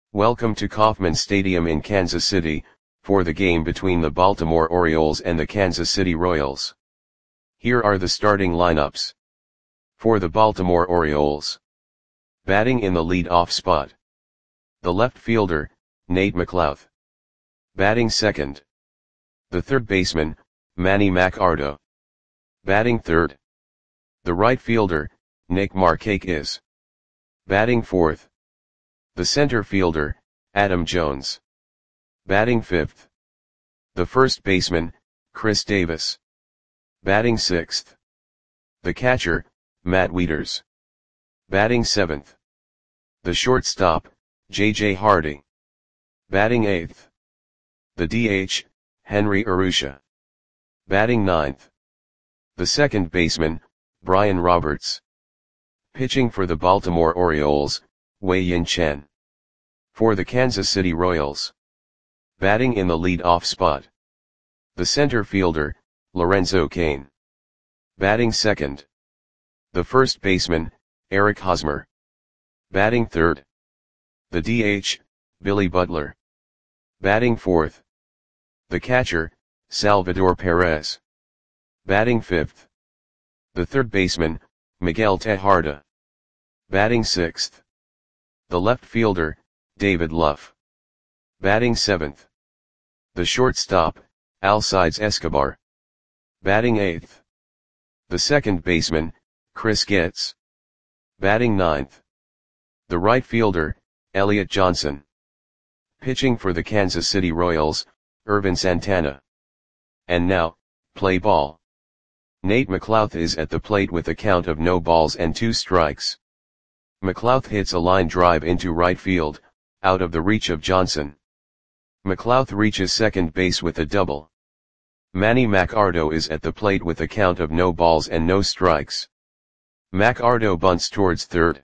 Welcome to Kauffman Stadium in Kansas City, for the game between the Baltimore Orioles and the Kansas City Royals. Here are the starting lineups. For the Baltimore Orioles. Batting in the lead-off spot. The left fielder, Nate McLouth. Batting second. The third baseman, Manny Machado. Batting third. The right fielder, Nick Markakis. Batting fourth. The center fielder, Adam Jones. Batting fifth. The first baseman, Chris Davis. Batting sixth. The catcher, Matt Wieters. Batting seventh. The shortstop, J.J. Hardy. Batting eighth. The DH, Henry Urrutia. Batting ninth. The second baseman, Brian Roberts. Pitching for the Baltimore Orioles, Wei-Yin Chen. For the Kansas City Royals. Batting in the lead-off spot. The center fielder, Lorenzo Cain. Batting second. The first baseman, Eric Hosmer. Batting third. The DH, Billy Butler. Batting fourth. The catcher, Salvador Perez. Batting fifth. The third baseman, Miguel Tejada. Batting sixth. The left fielder, David Luff. Batting seventh. The shortstop, Alcides Escobar. Batting eighth. The second baseman, Chris Getz. Batting ninth. The right fielder, Elliot Johnson. Pitching for the Kansas City Royals, Ervin Santana. And now, play ball. Nate McLouth is at the plate with a count of no balls and 2 strikes. McLouth hits a line drive into right field, out of the reach of Johnson. McLouth reaches second base with a double. Manny Machado is at the plate with a count of no balls and no strikes. Machado bunts towards third.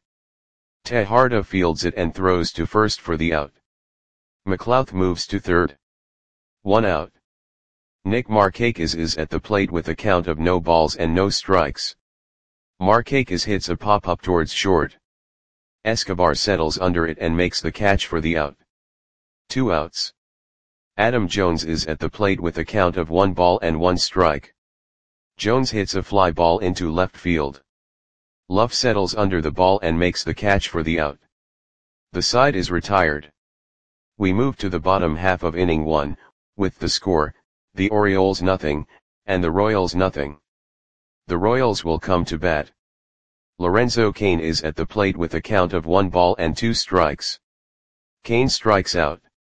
Tejada fields it and throws to first for the out. McLouth moves to third. 1 out. Nick Markakis is at the plate with a count of no balls and no strikes. Markakis hits a pop-up towards short. Escobar settles under it and makes the catch for the out. 2 outs. Adam Jones is at the plate with a count of 1 ball and 1 strike. Jones hits a fly ball into left field. Luff settles under the ball and makes the catch for the out. The side is retired. We move to the bottom half of inning 1, with the score, the Orioles nothing, and the Royals nothing. The Royals will come to bat. Lorenzo Cain is at the plate with a count of 1 ball and 2 strikes. Cain strikes out.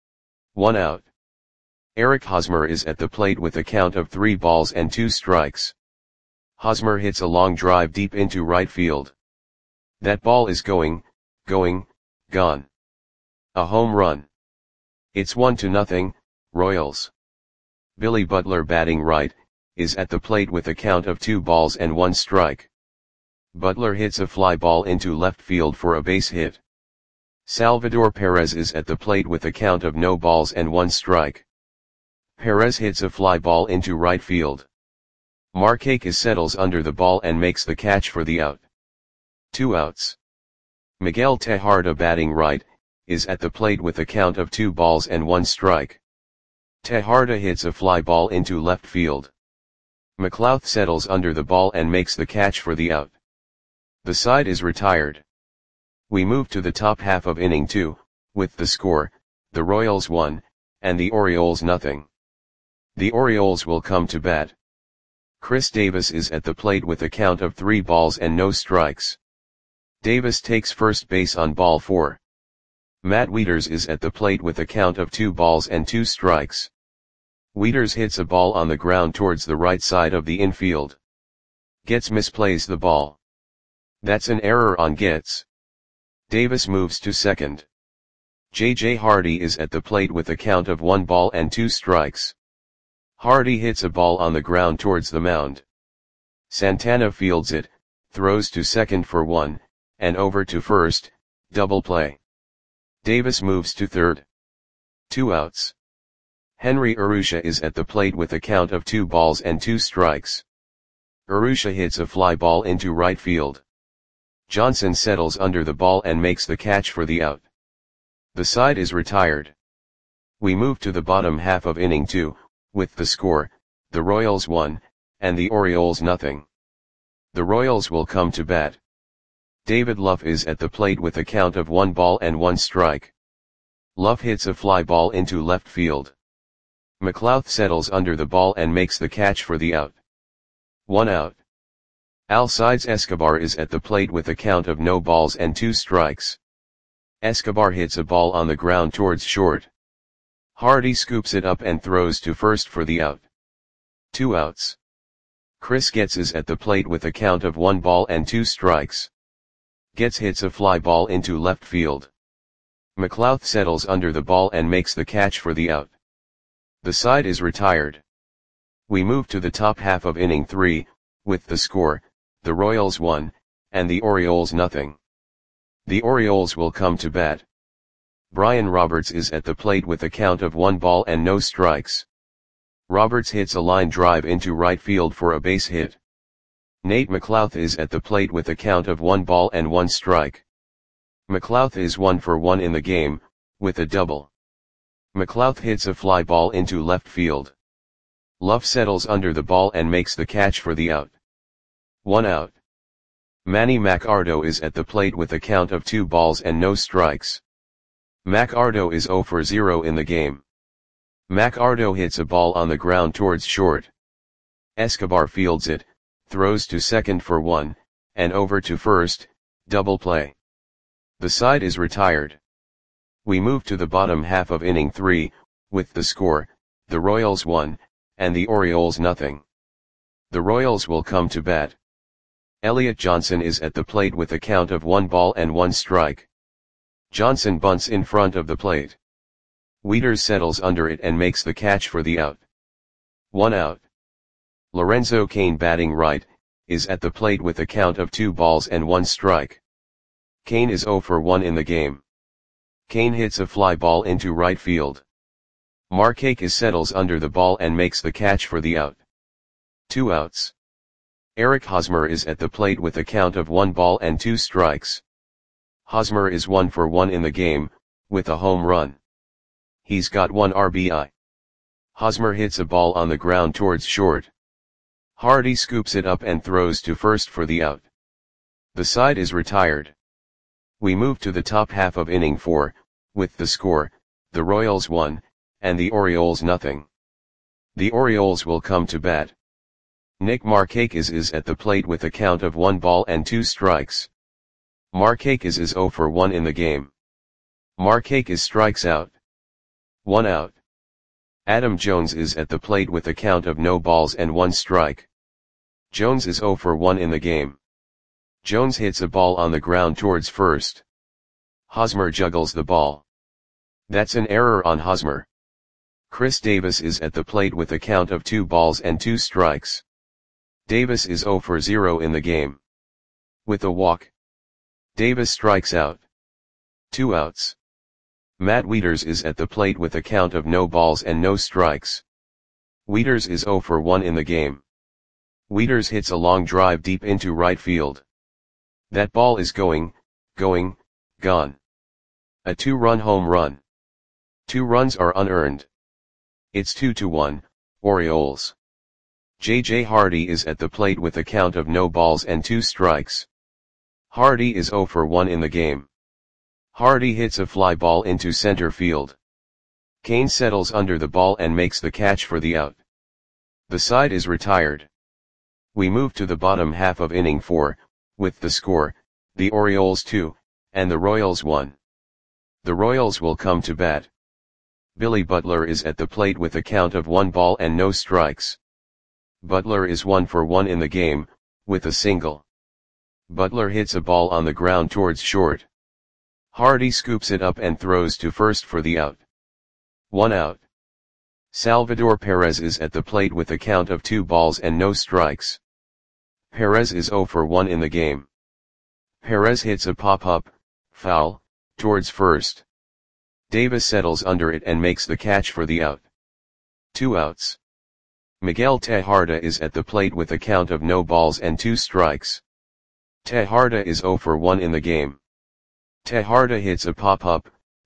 1 out. Eric Hosmer is at the plate with a count of 3 balls and 2 strikes. Hosmer hits a long drive deep into right field. That ball is gone. A home run. It's 1-0, Royals. Billy Butler, batting right, is at the plate with a count of 2 balls and 1 strike. Butler hits a fly ball into left field for a base hit. Salvador Perez is at the plate with a count of no balls and 1 strike. Perez hits a fly ball into right field. Markakis settles under the ball and makes the catch for the out. 2 outs. Miguel Tejada, batting right, is at the plate with a count of 2 balls and 1 strike. Tejada hits a fly ball into left field. McLouth settles under the ball and makes the catch for the out. The side is retired. We move to the top half of inning 2, with the score, the Royals 1, and the Orioles nothing. The Orioles will come to bat. Chris Davis is at the plate with a count of 3 balls and no strikes. Davis takes first base on ball 4. Matt Wieters is at the plate with a count of 2 balls and 2 strikes. Wieters hits a ball on the ground towards the right side of the infield. Getz misplays the ball. That's an error on Getz. Davis moves to second. J.J. Hardy is at the plate with a count of 1 ball and 2 strikes. Hardy hits a ball on the ground towards the mound. Santana fields it, throws to second for 1, and over to first, double play. Davis moves to third. 2 outs. Henry Urrutia is at the plate with a count of 2 balls and 2 strikes. Urrutia hits a fly ball into right field. Johnson settles under the ball and makes the catch for the out. The side is retired. We move to the bottom half of inning 2, with the score, the Royals 1, and the Orioles nothing. The Royals will come to bat. David Luff is at the plate with a count of 1 ball and 1 strike. Luff hits a fly ball into left field. McLouth settles under the ball and makes the catch for the out. 1 out. Alcides Escobar is at the plate with a count of no balls and 2 strikes. Escobar hits a ball on the ground towards short. Hardy scoops it up and throws to first for the out. 2 outs. Chris Getz is at the plate with a count of 1 ball and 2 strikes. Getz hits a fly ball into left field. McLouth settles under the ball and makes the catch for the out. The side is retired. We move to the top half of inning 3, with the score, the Royals 1, and the Orioles nothing. The Orioles will come to bat. Brian Roberts is at the plate with a count of 1 ball and no strikes. Roberts hits a line drive into right field for a base hit. Nate McLouth is at the plate with a count of 1 ball and 1 strike. McLouth is 1 for 1 in the game, with a double. McLouth hits a fly ball into left field. Luff settles under the ball and makes the catch for the out. 1 out. Manny Macardo is at the plate with a count of 2 balls and no strikes. Macardo is 0 for 0 in the game. Macardo hits a ball on the ground towards short. Escobar fields it, throws to second for 1, and over to first, double play. The side is retired. We move to the bottom half of inning 3, with the score, the Royals 1, and the Orioles nothing. The Royals will come to bat. Elliot Johnson is at the plate with a count of 1 ball and 1 strike. Johnson bunts in front of the plate. Wieters settles under it and makes the catch for the out. 1 out. Lorenzo Cain, batting right, is at the plate with a count of 2 balls and 1 strike. Cain is 0 for 1 in the game. Cain hits a fly ball into right field. Markakis settles under the ball and makes the catch for the out. 2 outs. Eric Hosmer is at the plate with a count of 1 ball and 2 strikes. Hosmer is 1 for 1 in the game, with a home run. He's got 1 RBI. Hosmer hits a ball on the ground towards short. Hardy scoops it up and throws to first for the out. The side is retired. We move to the top half of inning 4, with the score, the Royals 1, and the Orioles nothing. The Orioles will come to bat. Nick Markakis is at the plate with a count of 1 ball and 2 strikes. Markakis is 0 for 1 in the game. Markakis strikes out. 1 out. Adam Jones is at the plate with a count of no balls and 1 strike. Jones is 0 for 1 in the game. Jones hits a ball on the ground towards first. Hosmer juggles the ball. That's an error on Hosmer. Chris Davis is at the plate with a count of 2 balls and 2 strikes. Davis is 0 for 0 in the game. With a walk, Davis strikes out. 2 outs. Matt Wieters is at the plate with a count of no balls and no strikes. Wieters is 0 for 1 in the game. Wieters hits a long drive deep into right field. That ball is gone. A 2-run home run. 2 runs are unearned. It's 2-1, Orioles. J.J. Hardy is at the plate with a count of no balls and 2 strikes. Hardy is 0 for 1 in the game. Hardy hits a fly ball into center field. Cain settles under the ball and makes the catch for the out. The side is retired. We move to the bottom half of inning 4, with the score, the Orioles 2, and the Royals 1. The Royals will come to bat. Billy Butler is at the plate with a count of 1 ball and no strikes. Butler is 1 for 1 in the game, with a single. Butler hits a ball on the ground towards short. Hardy scoops it up and throws to first for the out. 1 out. Salvador Perez is at the plate with a count of 2 balls and no strikes. Perez is 0 for 1 in the game. Perez hits a pop-up, foul, towards first. Davis settles under it and makes the catch for the out. 2 outs. Miguel Tejada is at the plate with a count of no balls and 2 strikes. Tejada is 0 for 1 in the game. Tejada hits a pop-up,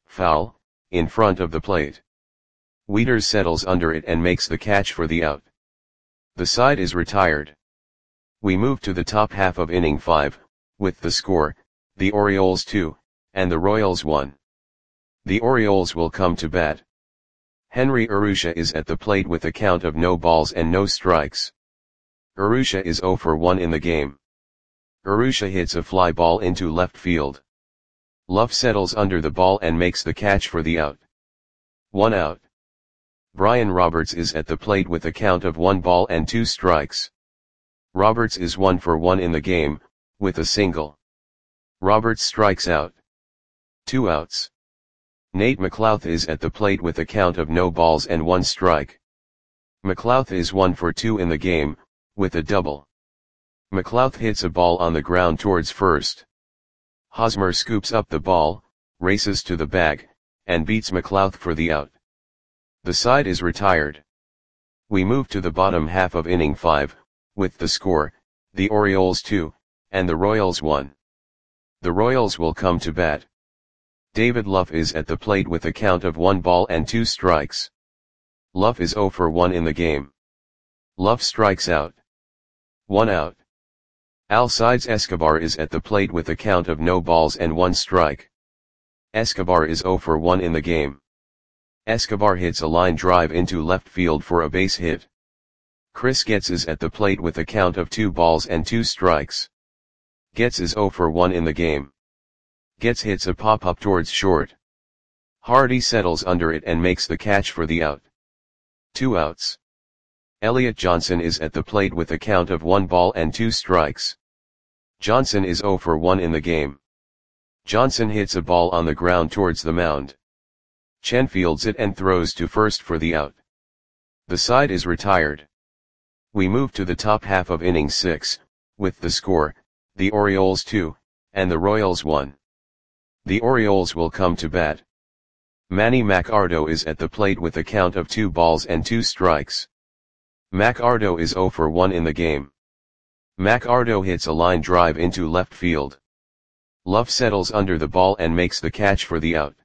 Foul, in front of the plate. Wieters settles under it and makes the catch for the out. The side is retired. We move to the top half of inning 5, with the score, the Orioles 2, and the Royals 1. The Orioles will come to bat. Henry Urrutia is at the plate with a count of no balls and no strikes. Urrutia is 0 for 1 in the game. Urrutia hits a fly ball into left field. Luff settles under the ball and makes the catch for the out. 1 out. Brian Roberts is at the plate with a count of 1 ball and 2 strikes. Roberts is 1 for 1 in the game, with a single. Roberts strikes out. 2 outs. Nate McLouth is at the plate with a count of no balls and 1 strike. McLouth is 1 for 2 in the game, with a double. McLouth hits a ball on the ground towards first. Hosmer scoops up the ball, races to the bag, and beats McLouth for the out. The side is retired. We move to the bottom half of inning 5, with the score, the Orioles 2, and the Royals 1. The Royals will come to bat. David Luff is at the plate with a count of 1 ball and 2 strikes. Luff is 0 for 1 in the game. Luff strikes out. 1 out. Alcides Escobar is at the plate with a count of no balls and 1 strike. Escobar is 0 for 1 in the game. Escobar hits a line drive into left field for a base hit. Chris Getz is at the plate with a count of 2 balls and 2 strikes. Getz is 0 for 1 in the game. Getz hits a pop-up towards short. Hardy settles under it and makes the catch for the out. 2 outs. Elliot Johnson is at the plate with a count of 1 ball and 2 strikes. Johnson is 0 for 1 in the game. Johnson hits a ball on the ground towards the mound. Chen fields it and throws to first for the out. The side is retired. We move to the top half of inning 6, with the score, the Orioles 2, and the Royals 1. The Orioles will come to bat. Manny Machado is at the plate with a count of 2 balls and 2 strikes. Machado is 0 for 1 in the game. Machado hits a line drive into left field. Luff settles under the ball and makes the catch for the out.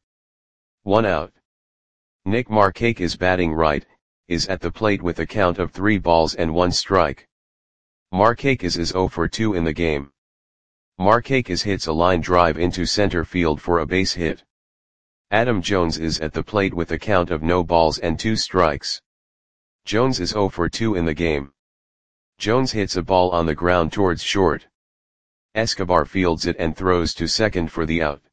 1 out. Nick Markakis is batting right, is at the plate with a count of 3 balls and 1 strike. Markakis is 0 for 2 in the game. Markakis hits a line drive into center field for a base hit. Adam Jones is at the plate with a count of no balls and 2 strikes. Jones is 0 for 2 in the game. Jones hits a ball on the ground towards short. Escobar fields it and throws to second for the out.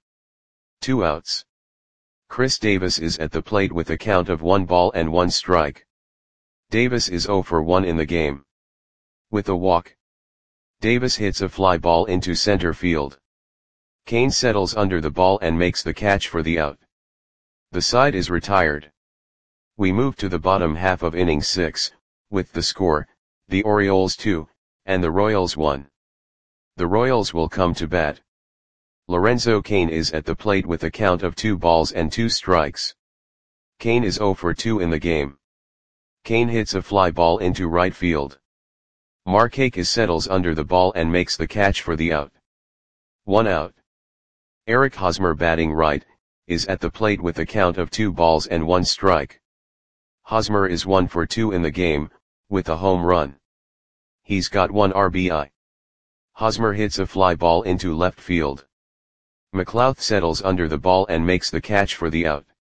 2 outs. Chris Davis is at the plate with a count of 1 ball and 1 strike. Davis is 0 for 1 in the game. With a walk. Davis hits a fly ball into center field. Kane settles under the ball and makes the catch for the out. The side is retired. We move to the bottom half of inning 6, with the score, the Orioles 2, and the Royals 1. The Royals will come to bat. Lorenzo Cain is at the plate with a count of 2 balls and 2 strikes. Cain is 0 for 2 in the game. Cain hits a fly ball into right field. Markakis settles under the ball and makes the catch for the out. 1 out. Eric Hosmer batting right, is at the plate with a count of 2 balls and 1 strike. Hosmer is 1 for 2 in the game, with a home run. He's got 1 RBI. Hosmer hits a fly ball into left field. McLouth settles under the ball and makes the catch for the out.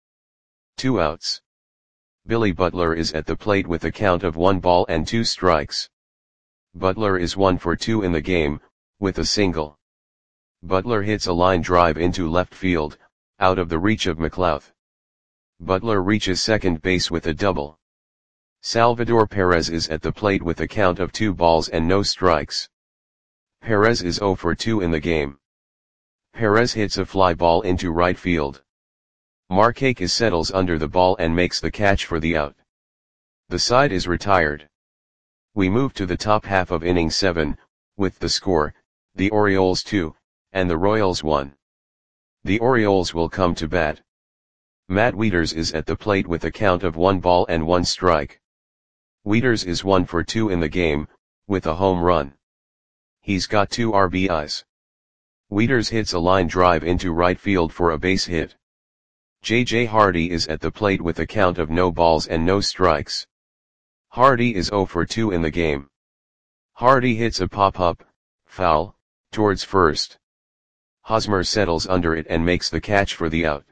2 outs. Billy Butler is at the plate with a count of 1 ball and 2 strikes. Butler is 1 for 2 in the game, with a single. Butler hits a line drive into left field, out of the reach of McLouth. Butler reaches second base with a double. Salvador Perez is at the plate with a count of 2 balls and no strikes. Perez is 0 for 2 in the game. Perez hits a fly ball into right field. Markakis settles under the ball and makes the catch for the out. The side is retired. We move to the top half of inning 7, with the score, the Orioles 2, and the Royals 1. The Orioles will come to bat. Matt Wieters is at the plate with a count of 1 ball and 1 strike. Wieters is 1 for 2 in the game, with a home run. He's got 2 RBIs. Wieters hits a line drive into right field for a base hit. J.J. Hardy is at the plate with a count of no balls and no strikes. Hardy is 0 for 2 in the game. Hardy hits a pop-up, foul, towards first. Hosmer settles under it and makes the catch for the out.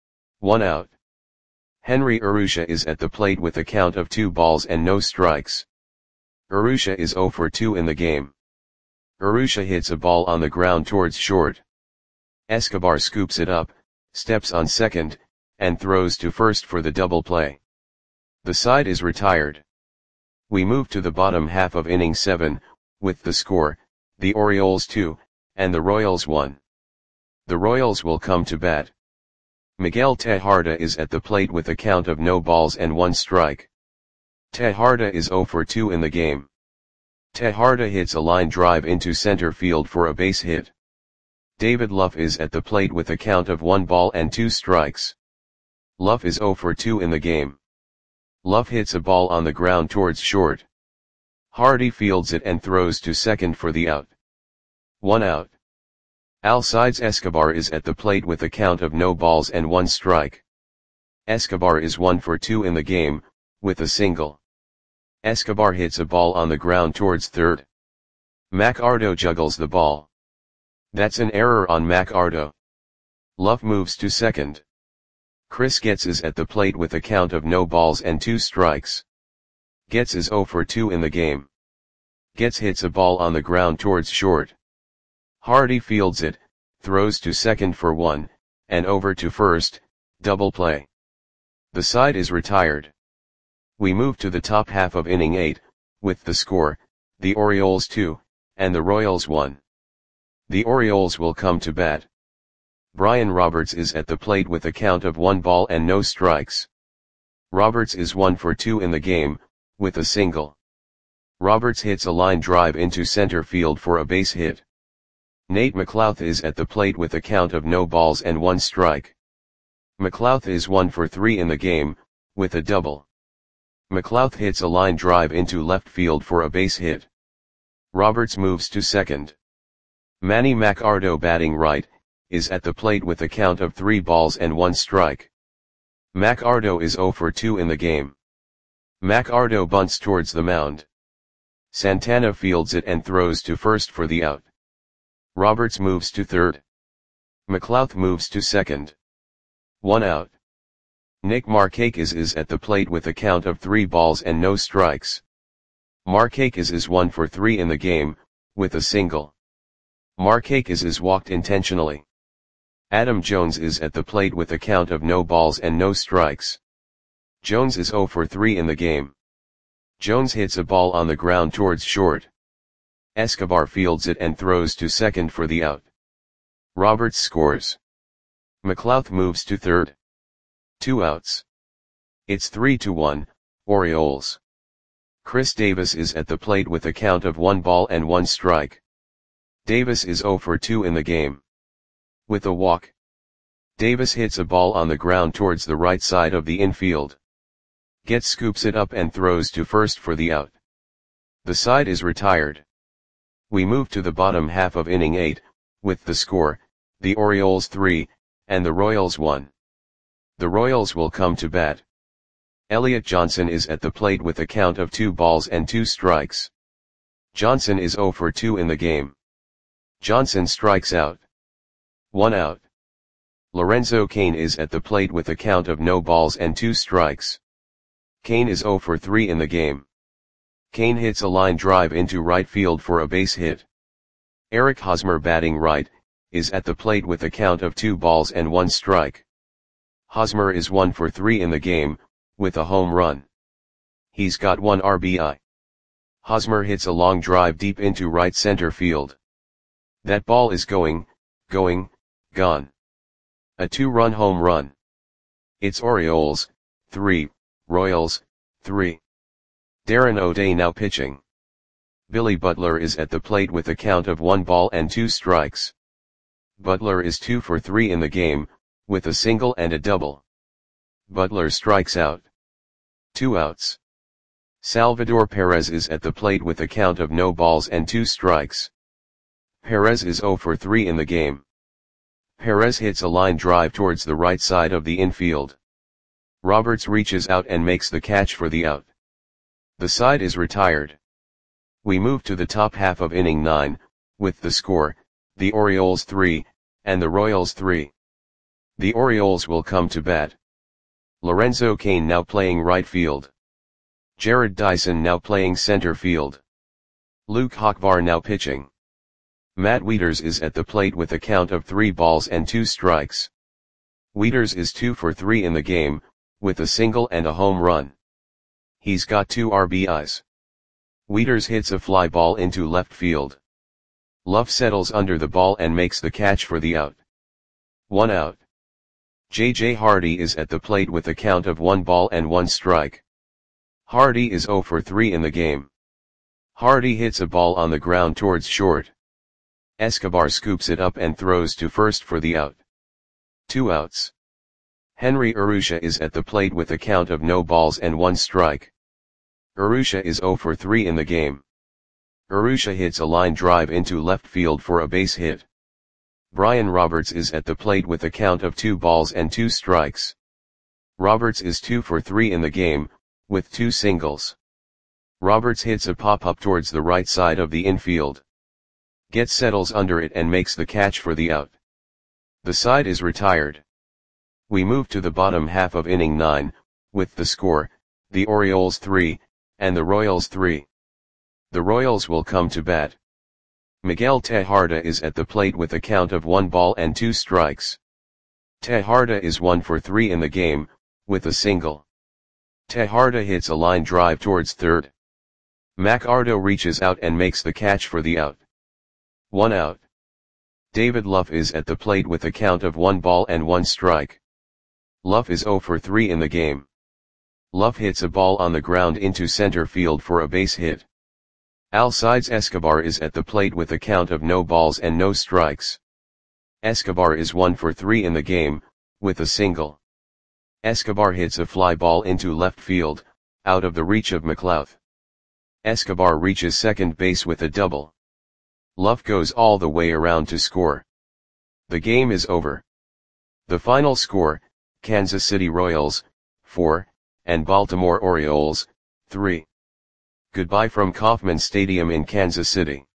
1 out. Henry Urrutia is at the plate with a count of 2 balls and no strikes. Urrutia is 0 for 2 in the game. Urrutia hits a ball on the ground towards short. Escobar scoops it up, steps on second, and throws to first for the double play. The side is retired. We move to the bottom half of inning 7, with the score, the Orioles 2, and the Royals 1. The Royals will come to bat. Miguel Tejada is at the plate with a count of no balls and 1 strike. Tejada is 0 for 2 in the game. Tejada hits a line drive into center field for a base hit. David Luff is at the plate with a count of 1 ball and 2 strikes. Luff is 0 for 2 in the game. Luff hits a ball on the ground towards short. Hardy fields it and throws to second for the out. 1 out. Alcides Escobar is at the plate with a count of no balls and 1 strike. Escobar is 1 for 2 in the game, with a single. Escobar hits a ball on the ground towards third. McArdo juggles the ball. That's an error on McArdo. Luff moves to second. Chris Getz is at the plate with a count of no balls and 2 strikes. Getz is 0 for 2 in the game. Getz hits a ball on the ground towards short. Hardy fields it, throws to second for 1, and over to first, double play. The side is retired. We move to the top half of inning 8, with the score, the Orioles 2, and the Royals 1. The Orioles will come to bat. Brian Roberts is at the plate with a count of 1 ball and no strikes. Roberts is 1 for 2 in the game, with a single. Roberts hits a line drive into center field for a base hit. Nate McLouth is at the plate with a count of no balls and 1 strike. McLouth is 1 for 3 in the game, with a double. McLouth hits a line drive into left field for a base hit. Roberts moves to second. Manny McArdo, batting right, is at the plate with a count of 3 balls and 1 strike. McArdo is 0 for 2 in the game. McArdo bunts towards the mound. Santana fields it and throws to first for the out. Roberts moves to third. McLouth moves to second. 1 out. Nick Markakis is at the plate with a count of 3 balls and no strikes. Markakis is 1 for 3 in the game, with a single. Markakis is walked intentionally. Adam Jones is at the plate with a count of no balls and no strikes. Jones is 0 for 3 in the game. Jones hits a ball on the ground towards short. Escobar fields it and throws to second for the out. Roberts scores. McLouth moves to third. 2 outs. It's 3-1, Orioles. Chris Davis is at the plate with a count of 1 ball and 1 strike. Davis is 0 for 2 in the game. With a walk. Davis hits a ball on the ground towards the right side of the infield. Getz scoops it up and throws to first for the out. The side is retired. We move to the bottom half of inning 8, with the score, the Orioles 3, and the Royals 1. The Royals will come to bat. Elliot Johnson is at the plate with a count of 2 balls and 2 strikes. Johnson is 0 for 2 in the game. Johnson strikes out. 1 out. Lorenzo Cain is at the plate with a count of no balls and 2 strikes. Cain is 0 for 3 in the game. Cain hits a line drive into right field for a base hit. Eric Hosmer, batting right, is at the plate with a count of 2 balls and 1 strike. Hosmer is 1 for 3 in the game, with a home run. He's got 1 RBI. Hosmer hits a long drive deep into right center field. That ball is going, gone. A 2-run home run. It's Orioles 3, Royals 3. Darren O'Day now pitching. Billy Butler is at the plate with a count of 1 ball and 2 strikes. Butler is 2 for 3 in the game, with a single and a double. Butler strikes out. 2 outs. Salvador Perez is at the plate with a count of no balls and 2 strikes. Perez is 0 for 3 in the game. Perez hits a line drive towards the right side of the infield. Roberts reaches out and makes the catch for the out. The side is retired. We move to the top half of inning 9, with the score, the Orioles 3, and the Royals 3. The Orioles will come to bat. Lorenzo Cain now playing right field. Jared Dyson now playing center field. Luke Hochvar now pitching. Matt Wieters is at the plate with a count of 3 balls and 2 strikes. Wieters is 2 for 3 in the game, with a single and a home run. He's got 2 RBIs. Wieters hits a fly ball into left field. Luff settles under the ball and makes the catch for the out. 1 out. J.J. Hardy is at the plate with a count of 1 ball and 1 strike. Hardy is 0 for 3 in the game. Hardy hits a ball on the ground towards short. Escobar scoops it up and throws to first for the out. 2 outs. Henry Urrutia is at the plate with a count of no balls and 1 strike. Urrutia is 0 for 3 in the game. Urrutia hits a line drive into left field for a base hit. Brian Roberts is at the plate with a count of 2 balls and 2 strikes. Roberts is 2 for 3 in the game, with 2 singles. Roberts hits a pop-up towards the right side of the infield. Getz settles under it and makes the catch for the out. The side is retired. We move to the bottom half of inning 9, with the score, the Orioles 3, and the Royals 3. The Royals will come to bat. Miguel Tejada is at the plate with a count of 1 ball and 2 strikes. Tejada is 1 for 3 in the game, with a single. Tejada hits a line drive towards third. McArdo reaches out and makes the catch for the out. 1 out. David Luff is at the plate with a count of 1 ball and 1 strike. Luff is 0 for 3 in the game. Luff hits a ball on the ground into center field for a base hit. Alcides Escobar is at the plate with a count of no balls and no strikes. Escobar is 1 for 3 in the game, with a single. Escobar hits a fly ball into left field, out of the reach of McLouth. Escobar reaches second base with a double. Luff goes all the way around to score. The game is over. The final score, Kansas City Royals, 4, and Baltimore Orioles, 3. Goodbye from Kauffman Stadium in Kansas City.